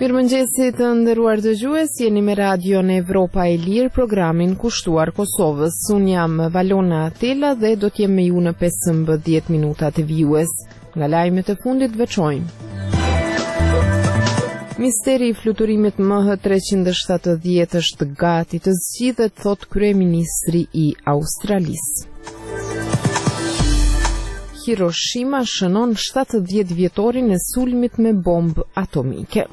Mirëmëngjesi të nderuar dëgjues, jeni me radion Evropa e Lirë, programin kushtuar Kosovës. Unë jam Valona Atela dhe do t'jem me ju në 15 minuta të vijues. Nga lajmet e fundit veçojmë. Misteri i fluturimit MH370 është gati të zgjidhet, thot kryeministri i Australisë. Hiroshima shënon 70 vjetorin e sulmit me bombë atomike.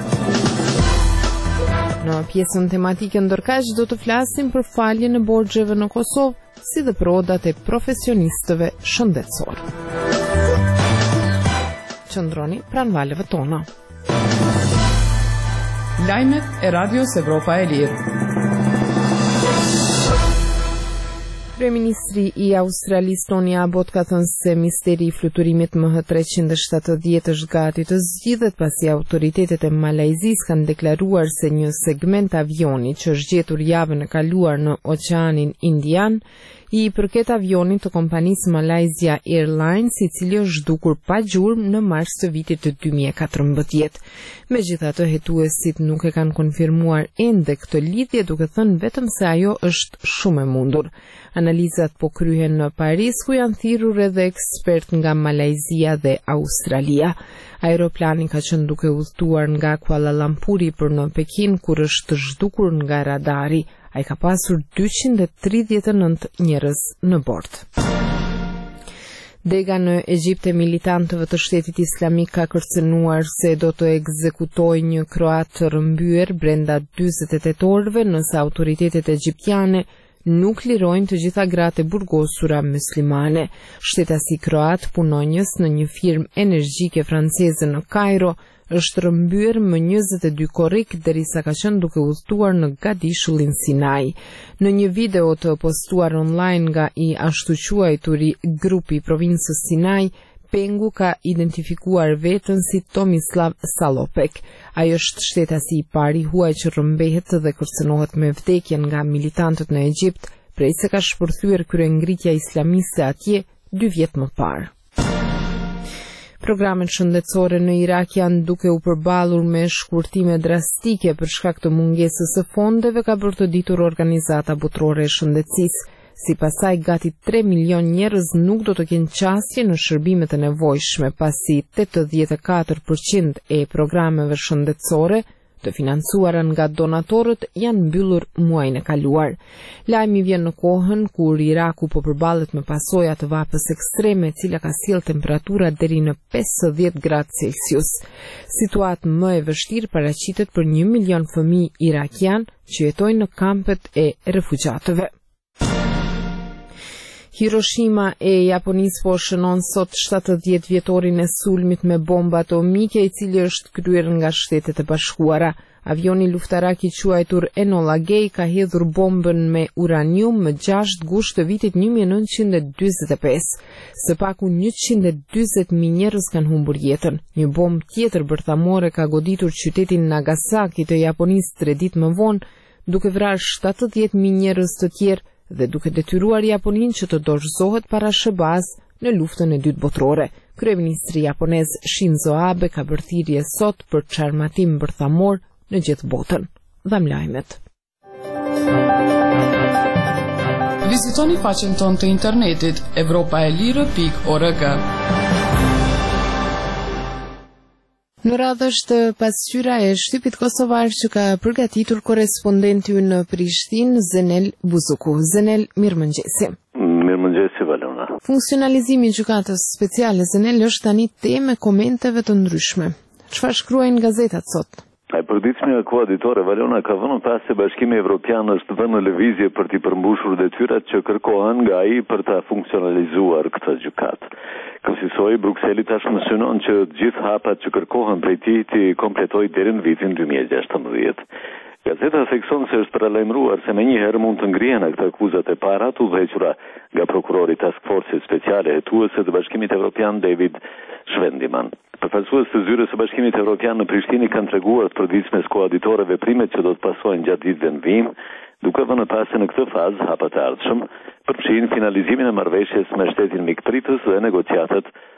Në pjesën tematike ndërkaq do të flasim për faljen e borxheve në Kosovë, si dhe për odat e profesionistëve shëndetësor. Qëndroni pranë valeve tona. Lajmet e Radios Evropa e Lirë. Kryeministri i Australisë Tony Abbott ka thënë se misteri i fluturimit MH370 është gati të zgjidhet pasi autoritetet e Malajzisë kanë deklaruar se një segment avioni që është gjetur javën e kaluar në Oqeanin Indian i përket avionit të kompanisë Malaysia Airlines, i cili është zhdukur pa gjurmë në mars të vitit të 2014. Megjithatë, hetuesit nuk e kanë konfirmuar ende këtë lidhje, duke thënë vetëm se ajo është shumë e mundur. Analizat po kryhen në Paris, ku janë thirrur edhe ekspert nga Malajzia dhe Australia. Aeroplani ka qenë duke udhëtuar nga Kuala Lumpuri për në Pekin, kur është zhdukur nga radari. Ai ka pasur 239 njerëz në bord. Dega në Egjipt e militantëve të Shtetit Islamik ka kërcënuar se do të ekzekutojë një kroat rrëmbyer brenda 48 orëve nëse autoritetet egjiptiane nuk lirojnë të gjitha gratë e burgosura muslimane. Shtetasi kroat, punonjës në një firmë energjike franceze në Kairo, është rrëmbyer më 22 korrik derisa ka qenë duke udhëtuar në Gadishullin Sinai. Në një video të postuar online nga i ashtu quajturi grupi i provincës Sinai, pengu ka identifikuar veten si Tomislav Salopek. Ai është shtetasi i pari huaj që rrëmbehet dhe kërcënohet me vdekjen nga militantët në Egjipt, prej se ka shpërthyer kryengritja islamiste atje 2 vjet më parë. Programet shëndetësore në Irak janë duke u përballur me shkurtime drastike për shkak të mungesës së fondeve, ka bërë të ditur Organizata Botërore e Shëndetësisë. Sipas saj, gati 3 milion njerëz nuk do të kenë qasje në shërbimet e nevojshme, pasi 84% e programeve shëndetësore të financuara nga donatorët janë mbyllur muajin e kaluar. Lajmi vjen në kohën kur Iraku po përballet me pasojat të vapës ekstreme, e cila ka sjellë temperatura deri në 50 gradë Celsius. Situatë më e vështirë paraqitet për 1 milion fëmijë irakian që jetojnë në kampet e refugjatëve. Hiroshima e Japonisë po shënon sot 70 vjetorin e sulmit me bombë atomike, i cili është kryer nga Shtetet e Bashkuara. Avioni luftarak i quajtur Enola Gay ka hedhur bombën me uranium më 6 gusht të vitit 1945. Së paku 140.000 njerëz kanë humbur jetën. Një bombë tjetër bërthamore ka goditur qytetin Nagasaki të Japonisë 3 ditë më vonë, duke vrarë 70.000 njerëz të tjerë dhe duke detyruar Japoninë që të dorëzohet para SHBA-s në luftën e dytë botërore. Kryeministri japonez Shinzo Abe ka bërë thirrje sot për çarmatim bërthamor në gjithë botën. Dham lajmet. Vizitoni faqen tonë të internetit europaelire.org. Në radhë është pasqyra e shtypit kosovar që ka përgatitur korespondenti në Prishtinë, Zenel Buzuku. Zenel, mirëmëngjesi. Mirëmëngjesi, Valona. Funksionalizimi i gjykatës speciale Zenel është tani temë komenteve të ndryshme. Çfarë shkruajnë gazetat sot? Ai përditshmja koaditore Valona ka vënë pas se Bashkimi Evropian është vënë në lëvizje për të përmbushur detyrat që kërkohen nga ai për ta funksionalizuar këtë gjykatë. Kësaj Brukseli tashmë synon që të gjithë hapat që kërkohen prej tij të kompletojë deri në vitin 2016. Gazeta thekson se është paralajmëruar se menjëherë mund të ngrihen këto akuzat e para të udhëhequra nga prokurori Task Force speciale hetuese të Bashkimit Evropian David Schwendimann. Përfaqësues të zyrës së Bashkimit Evropian në Prishtinë kanë treguar të përditshmes koaditore veprimet që do të pasojnë gjatë ditëve në vijim, duke vënë pas se në këtë fazë hapat e ardhshëm përfshin finalizimin e marrëveshjes me shtetin mikpritës dhe negociatat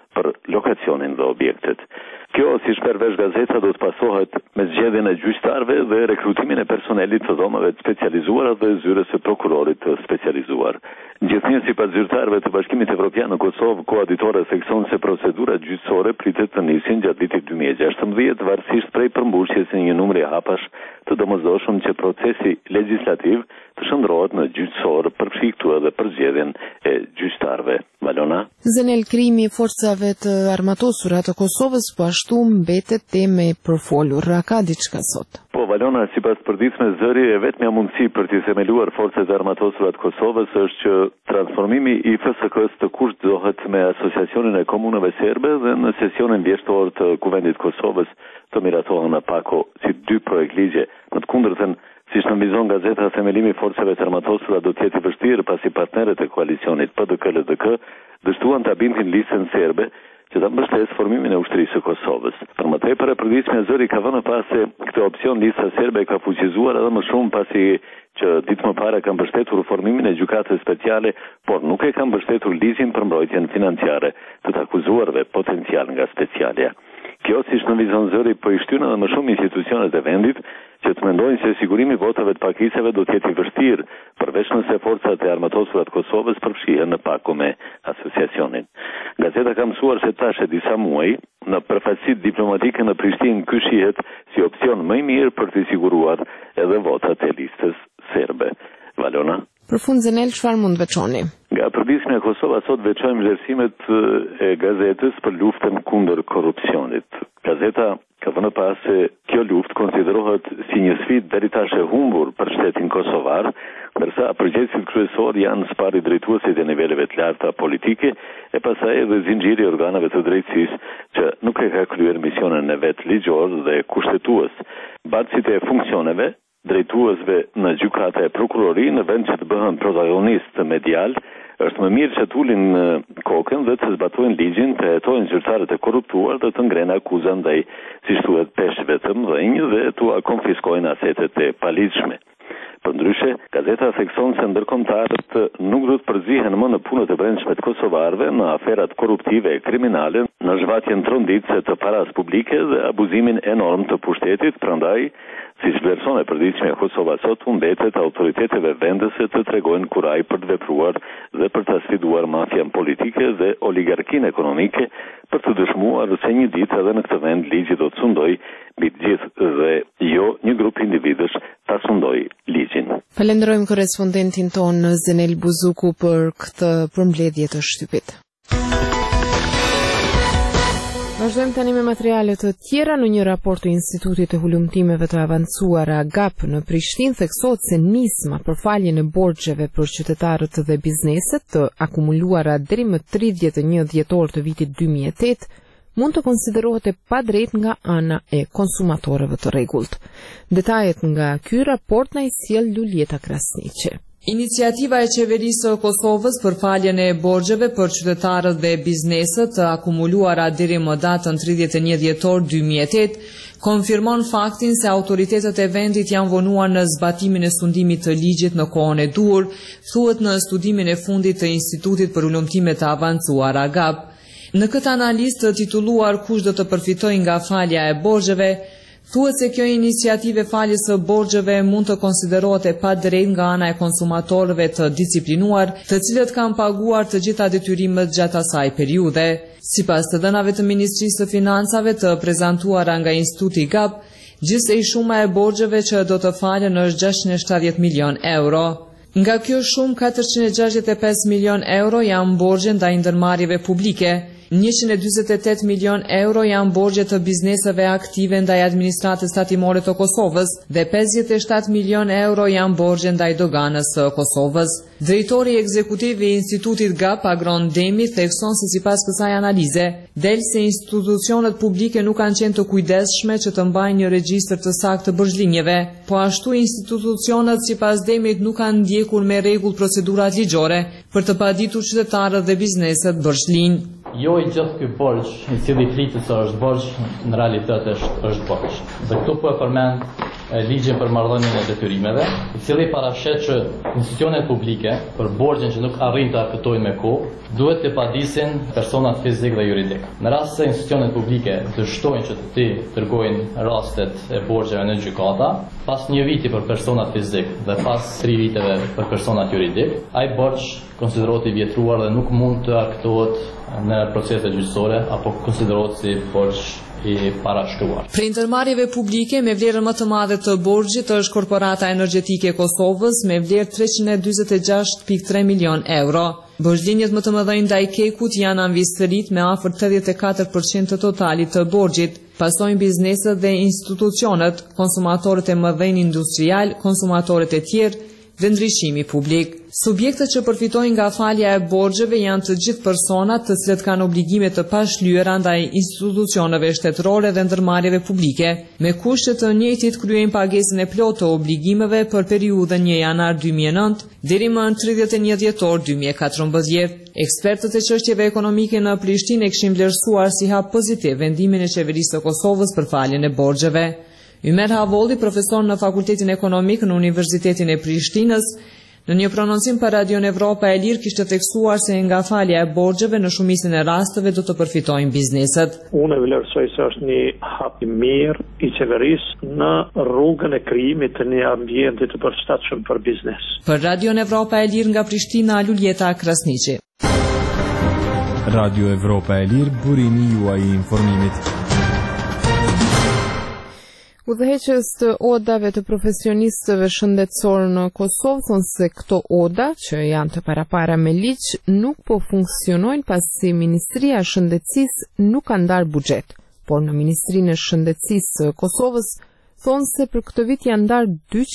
për lokacionin dhe objektet. Kjo, si shpervesh Gazeta, do të pasohet me zgjedhjen e gjyqtarëve dhe rekrutimin e personelit të dhomave të specializuara dhe zyres së prokurorit të specializuar. Gjithnjë sipas zyrtarëve të Bashkimit Evropian në Kosovë, koha ditore thekson se procedurat gjyqësore pritet të nisin gjatë vitit 2016, varësisht prej përmbushjes së një numri hapash të domosdoshëm që procesi legjislativ të shndrohet në gjyqësor përfshi këtu edhe për zgjedhjen e gjyqtarëve. Valona. Zenel, krimi i forcave të armatosura të Kosovës po ashtu mbetet temë e përfolur. A ka diçka sot? Po, Valona, sipas përditshme zëri, e vetmja mundësi për të themeluar forcat e armatosura të Kosovës është që transformimi i FSK-s të kushtohet me Asociacionin e Komunave Serbe dhe në sesionin vjeshtor të Kuvendit Kosovës të miratohen në pako si 2 projekt ligje. Në të kundërtën, siç nënvizon Gazeta, themelimi i forcave të armatosura do të jetë i vështirë pasi partnerët e koalicionit PDK-LDK dështuan ta bindin listën serbe që ta mbështesë formimin e ushtrisë së Kosovës. Për më tepër, e përditshme zëri ka vënë pas se këtë opsion lista serbe ka fuqizuar edhe më shumë pasi që ditë më parë ka mbështetur formimin e gjykatës speciale, por nuk e ka mbështetur ligjin për mbrojtjen financiare të të akuzuarve potencial nga specialja. Kjo, siç nënvizon zëri, po i shtyn edhe më shumë institucionet e vendit që të mendojnë se sigurimi votave të pakicave do të jetë i vështirë, përveç nëse forcat e armatosura të Kosovës përfshihen në pako me asociacionin. Gazeta ka mësuar se tash e disa muaj në përfaqësitë diplomatike në Prishtinë ky shihet si opsion më i mirë për të siguruar edhe votat e listës serbe. Valona. Për fund, Zenel, çfarë mund veçoni? Nga përditshme e Kosova sot veçojmë vlerësimet e gazetës për luftën kundër korrupsionit. Gazeta ka vënë pas se kjo luftë konsiderohet si një sfidë deri tash e humbur për shtetin kosovar, ndërsa përgjegjësit kryesor janë sipari drejtuesit e niveleve të larta politike e pastaj edhe zinxhiri i organeve të drejtësisë që nuk e ka kryer misionin e vet ligjor dhe kushtetues. Bazësit e funksioneve drejtuesve në gjykata e prokurori në vend që të bëhen protagonist medial, është më mirë që të ulin kokën dhe të zbatojnë ligjin, të hetojnë zyrtarët e korruptuar dhe të ngrenë akuza ndaj, siç thuhet, peshqve të mëdhenj dhe t'u konfiskojnë asetet e paligjshme. Përndryshe, Gazeta thekson se ndërkombëtarët nuk do të përzihen më në punët e brendshme të kosovarëve, në aferat korruptive e kriminale, në zhvatjen tronditëse të paras publike dhe abuzimin enorm të pushtetit, prandaj siç vlerëson e përditshme Kosova sot, mbetet autoriteteve vendese të tregojnë kuraj për të vepruar dhe për të sfiduar mafian politike dhe oligarkinë ekonomike, për të dëshmuar se një ditë edhe në këtë vend ligji do të sundoj mbi të gjithë dhe jo një grup individësh ta sundoj ligjin. Falenderojmë korrespondentin ton Zenel Buzuku për këtë përmbledhje të shtypit. Vazhdojmë tani me materiale të tjera. Në një raport të Institutit të Hulumtimeve të Avancuara GAP në Prishtinë theksohet se nisma për faljen e borxheve për qytetarët dhe bizneset të akumuluara deri më 31 dhjetor të vitit 2008 mund të konsiderohet e padrejtë nga ana e konsumatorëve të rregullt. Detajet nga ky raport na i sjell Luljeta Krasniqi. Iniciativa e qeverisë së Kosovës për faljen e borxheve për qytetarët dhe bizneset të akumuluara deri më datën 31 dhjetor 2008 konfirmon faktin se autoritetet e vendit janë vonuar në zbatimin e sundimit të ligjit në kohën e duhur, thuhet në studimin e fundit të Institutit për Hulumtime të Avancuara GAP. Në këtë analizë të titulluar Kush do të përfitojë nga falja e borxheve, thuhet se kjo iniciativë faljes së borxheve mund të konsiderohet e padrejtë nga ana e konsumatorëve të disiplinuar, të cilët kanë paguar të gjitha detyrimet gjatë asaj periudhe. Sipas të dhënave të Ministrisë së Financave të prezantuara nga Instituti GAP, gjithsej shuma e borxheve që do të falen është 670 milion euro. Nga kjo shumë 465 milion euro janë borxhe ndaj ndërmarrjeve publike. 148 milion euro janë borxhe të bizneseve aktive ndaj administratës tatimore të Kosovës dhe 57 milion euro janë borxhe ndaj doganës së Kosovës. Drejtori ekzekutiv i Institutit GAP, Agron Demi, thekson se sipas kësaj analize, del se institucionet publike nuk kanë qenë të kujdesshme që të mbajnë një regjistër të saktë të borxhlinjeve, po ashtu institucionet sipas Demit nuk kanë ndjekur me rregull procedurat ligjore për të paditur qytetarët dhe bizneset borxhlin. Jo i gjithë ky borxh, i cili flitet se është borxh, në realitet është borxh. Dhe këtu po e përmend ligjin për marrëdhënien e detyrimeve, I cili parashet që institucionet publike për borxhin që nuk arrin të arkëtojnë me kohë, duhet të padisin personat fizik dhe juridik. Në rast se institucionet publike dështojnë që të dërgojnë rastet e borxheve në gjykata, pas 1 viti për personat fizik dhe pas 3 viteve për personat juridik, ai borxh konsiderohet I vjetruar dhe nuk mund të arkëtohet në proceset gjyqësore apo konsiderohet si borxh I parashkruar. Për ndërmarrjeve publike me vlerën më të madhe të borxhit është Korporata Energjetike e Kosovës me vlerë 346.3 milion euro. Borxhlinjet më të mëdha ndaj Kekut janë anvisërit me afër 84% të totalit të borxhit. Pasojnë bizneset dhe institucionet, konsumatorët e mëdhenj industrial, konsumatorët e tjerë dhe ndryshimi publik. Subjektet që përfitojnë nga falja e borxheve janë të gjithë personat të cilët kanë obligime të pashlyera ndaj institucioneve shtetërore dhe ndërmarrjeve publike, me kushte të njëjtit kryejnë pagesën e plotë të obligimeve për periudhën 1 janar 2009 deri më në 31 dhjetor 2014. Ekspertët e çështjeve ekonomike në Prishtinë e kishin vlerësuar si hap pozitiv vendimin e qeverisë së Kosovës për faljen e borxheve. Ymer Havolli, profesor në Fakultetin Ekonomik në Universitetin e Prishtinës, në një prononcim për Radion Evropa e Lirë kishte theksuar se nga falja e borxheve në shumicën e rasteve do të përfitojnë bizneset. Unë vlerësoj se është një hap I mirë I qeverisë në rrugën e krijimit të një ambienti të përshtatshëm për biznes. Për Radion Evropa e Lirë nga Prishtina, Luljeta Krasniqi. Radio Evropa e Lirë, burimi juaj I informimit. Udhëheqës të odave të profesionistëve shëndetësorë në Kosovë thonë se këto oda, që janë të parapara me ligj, nuk po funksionojnë pasi Ministria e Shëndetësisë nuk ka ndarë buxhet. Por në Ministrinë e Shëndetësisë së Kosovës thonë se për këtë vit janë ndarë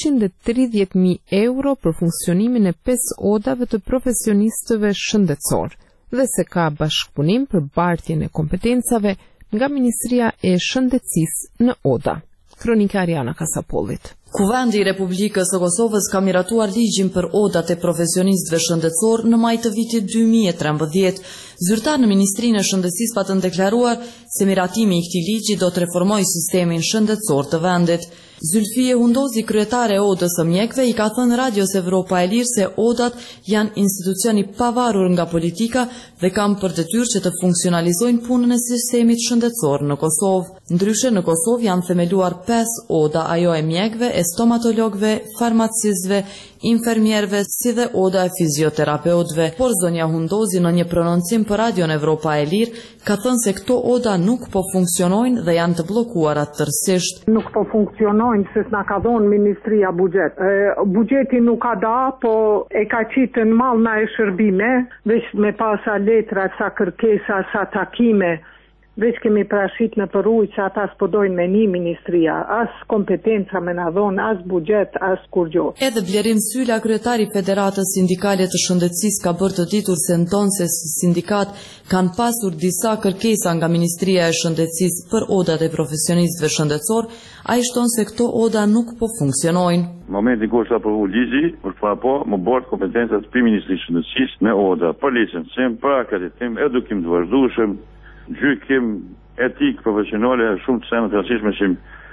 230.000 euro për funksionimin e 5 odave të profesionistëve shëndetësorë dhe se ka bashkëpunim për bartjen e kompetencave nga Ministria e Shëndetësisë në oda. Kronika Ariana Kasapollit. Kuvendi I Republikës së Kosovës ka miratuar ligjin për odat e profesionistëve shëndetësor në maj të vitit 2013. Zyrtar në Ministrinë e Shëndetësisë patën deklaruar se miratimi I këtij ligji do të reformojë sistemin shëndetësor të vendit. Zylfije Hundozi, kryetare e odës së mjekëve, I ka thënë Radios Evropa e Lirë se odat janë institucion I pavarur nga politika dhe kanë për detyrë që të funksionalizojnë punën e sistemit shëndetësor në Kosovë. Ndryshe në Kosovë janë themeluar 5 oda, ajo e mjekëve, e stomatologëve, farmacistëve, infermierëve, si dhe oda e fizioterapeutëve. Por zonja Hundozi në një prononcim për Radion Evropa e Lirë ka thënë se këto oda nuk po funksionojnë dhe janë të bllokuara tërësisht. Nuk po funksionojnë se s'na ka dhënë Ministria buxhet. Buxheti nuk ka da, po e ka qitë në mallna e shërbime, veç me pasa letra, sa kërkesa, sa takime. Veç kemi prashit në përruj që ata s'podojnë me një ministria, as kompetenca me na dhonë, as buxhet, as kur gjo. Edhe Blerim Sylla, kryetari Federatës Sindikale të Shëndetësisë, ka bërë të ditur se ndonë se sindikat kanë pasur disa kërkesa nga Ministria e Shëndetësisë për odat e profesionistëve shëndetësor, ai shton se këto oda nuk po funksionojnë. Momenti kur është aprovu ligji, është po më bërë kompetencat për Ministrisë Shëndetësisë me oda, për licencim, për akreditim, edukim të vazhdueshëm, gjykim, etik, profesionale, shumë të senë të rastishme që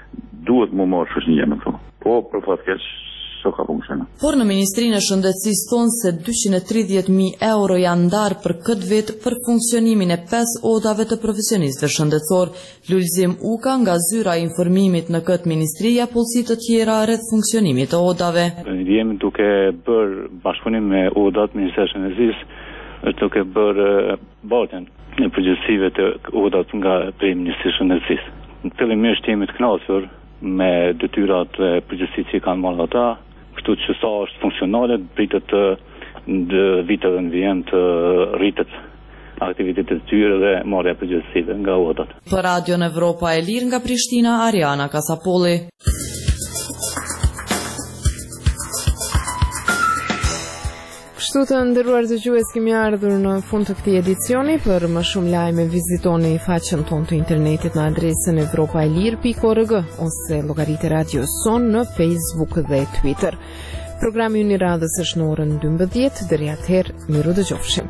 duhet më marrë shoqënia me këto. Po, për fat keq, s'o ka funksionuar. Por në Ministrinë e Shëndetësisë thonë se 230.000 euro janë ndarë për këtë vit për funksionimin e 5 odave të profesionistëve shëndetësor. Lulzim Uka nga zyra e informimit në këtë ministri ja pulsi të tjera rreth funksionimit të odave. Jemi duke bërë bashkëpunim me odat Ministrisë së Shëndetësisë, është duke bërë bartjen në përgjithësive të odat nga prej Ministrisë së Shëndetësisë. Fillimisht jemi të kënaqur me detyrat e përgjithësisë që kanë marrë ata, kështu që sa është funksionale, pritet në viteve në vijim të rritet aktivitetet e tyre dhe marrja e përgjithësive nga odat. Për Radion Evropa e Lirë nga Prishtina, Ariana Kasapolli. Kështu të nderuar dëgjues, kemi ardhur në fund të këtij edicioni. Për më shumë lajme vizitoni faqen tonë të internetit në adresën evropaelir.org ose llogaritë radios son në Facebook dhe Twitter. Programi i radhës është në orën 12:00. Deri atëherë, miru dëgjofshim.